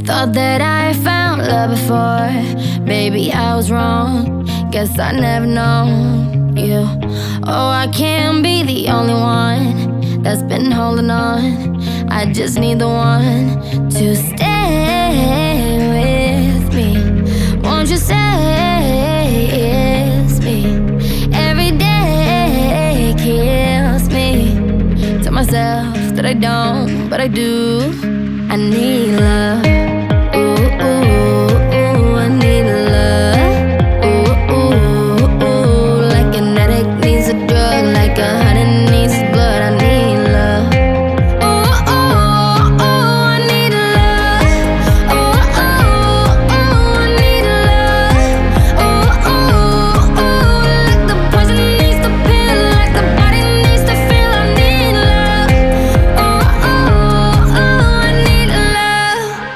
Thought that I found love before. Maybe I was wrong. Guess I never known you. Oh, I can't be the only one that's been holding on. I just need the one to stay with me. Won't you say it's me? Every day kills me. Tell myself that I don't, but I do. I need love.